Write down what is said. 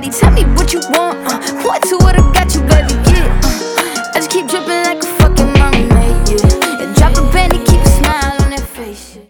Shawty, tell me what you want. What to it